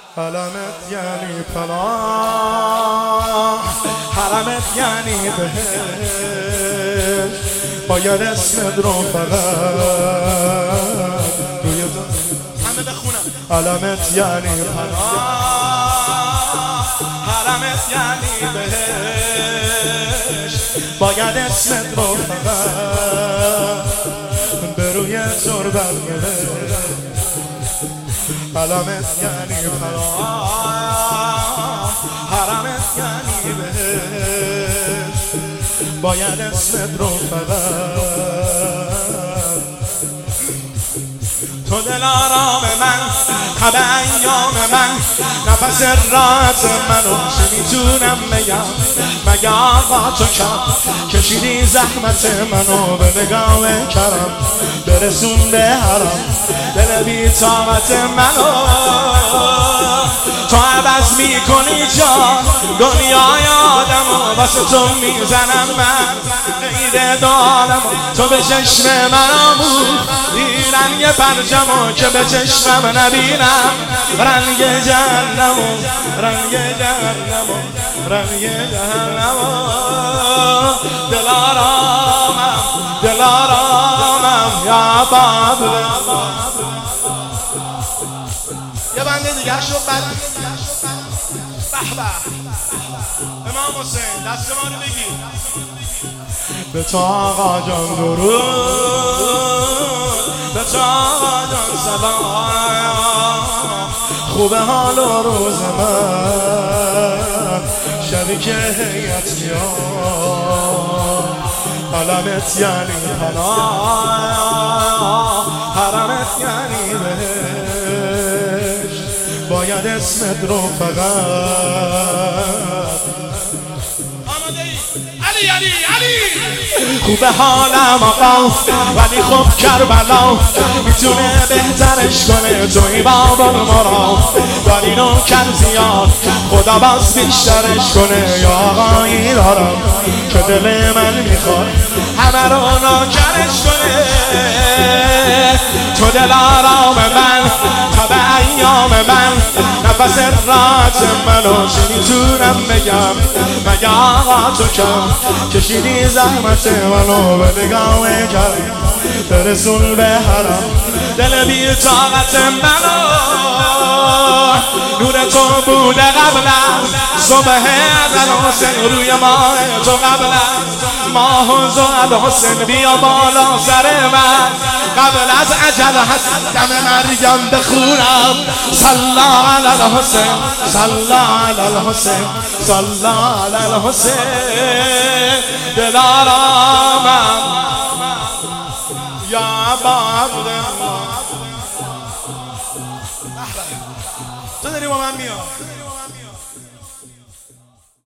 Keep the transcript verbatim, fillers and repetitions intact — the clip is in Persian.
علمت یعنی پناه، حرمت یعنی بهشت، باید اسمت رو فقط روی همه بخونم. علمت یعنی پناه، حرمت یعنی بهشت، باید اسمت رو فقط به روی تربت بهشت. علمت یعنی پناه، حرمت یعنی بهشت، باید اسمت رو فقط. تو دل آرام من، خب ایام من، نفس راحت منو چه میتونم بگم؟ مگه آقا تو کم کشیدی زحمت منو به نگاه کرم، برسون به حرم دل بی طاقت منو. تو عوض میکنی جان دنیای آدمو، واسه تو میزنم من غیر دارم. تو به چشم من آمود این رنگ پرچمو که به چشمم نبینم، رنگ جهنمو رنگ جهنمو رنگ جهنمو. دل آرامم دل آرامم یا بابا. یه بنده دیگه شد بعد به به امام حسین دست ما رو بگیر. به تو آقا جان درود، به تو آقا جان سلام، خوبه حال و روز من شبی که هیئت میاد. علمت یعنی پناه، حرمت یعنی بهشت، باید اسمت رو فقط. آماده ای؟ علی علی علی خوبه حالم آقا، ولی خب کربلا میتونه بهترش کنه. توی بابا مرا داری نوکر زیاد، خدا باز بیشترش کنه. یا آقایی دارم که دل من میخواد همه رو نوکرش کنه. تو دل آرام من، تب ایام من، نفس راحت منو چه میتونم بگم؟ مگه آقا تو کم کشیدی زحمت منو به نگاه کرم، برسون به حرم دل بی طاقت منو. نور تو بوده قبل از صبح ازل حسین، روی ماه تو قبل از ماه و زل حسین، بیا بالا سر من قبل از عجل هست دم مریم بخونم. صلا علی الحسین صلا علی الحسین صلا علی الحسین. دل آرامم یا بابا. تو داری با من میاد.